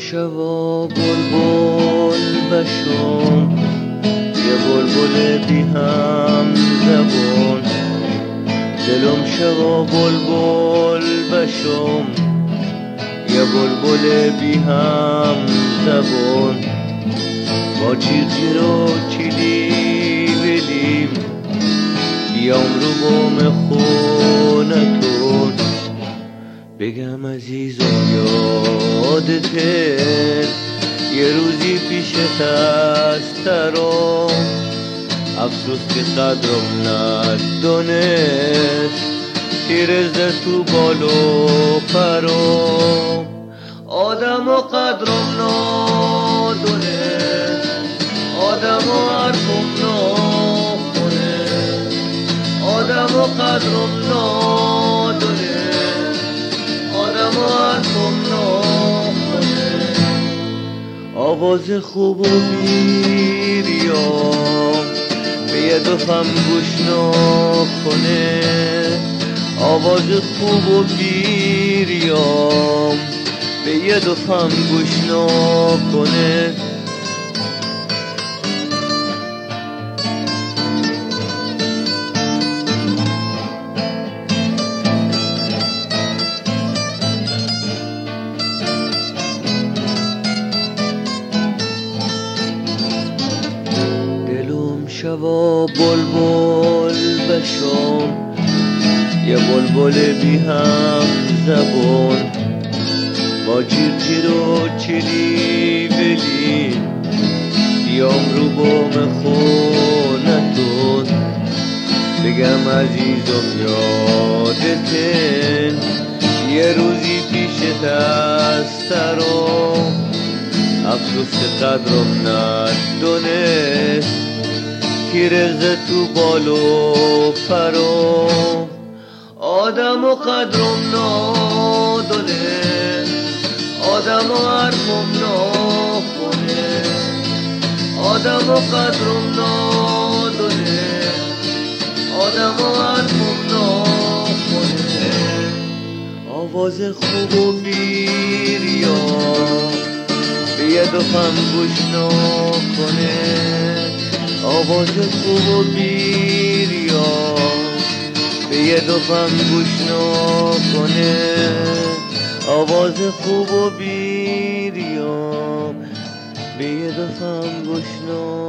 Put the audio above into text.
شوا بلبل بشم، یه بلبل بی هم زبون. دلم شوا بلبل بشم، یه بلبل بی هم زبون. با جیر و چیلی بلیم، بیام رو بام خونتون. بگم عزیزم یادته یه روزی پیشت از ترم، افسوس که قدرم ندانست، تیرزده تو بال و پرم. آدم و قدرم ندانست، آدم و حرفم نخونه. آدم و قدرم ندانست، آدم و حرفم نخونه. آواز خوب و بیریام به یه دفعم گوش نکنه. آواز خوب و بیریام به یه دفعم گوش نکنه. شوا بلبل بشم، یه بلبل بی هم زبون. با جیر و چلی بلی، بیام رو بام خونتون. بگم عزیزم یادته یه روزی پیشت از ترم، افسوس که قدرم ندانست، تیرزده تو بال و پرم. آدم و قدرم ندانست، آدم و حرفم نخونه. آدم و قدرم ندانست، آدم و حرفم نخونه. آواز خوب و بیریام به یه دفعم گوش نکنه. آواز خوب و بیریام به یه دفعم گوش نکنه. آواز خوب و بیریام به یه دفعم گوش نکنه.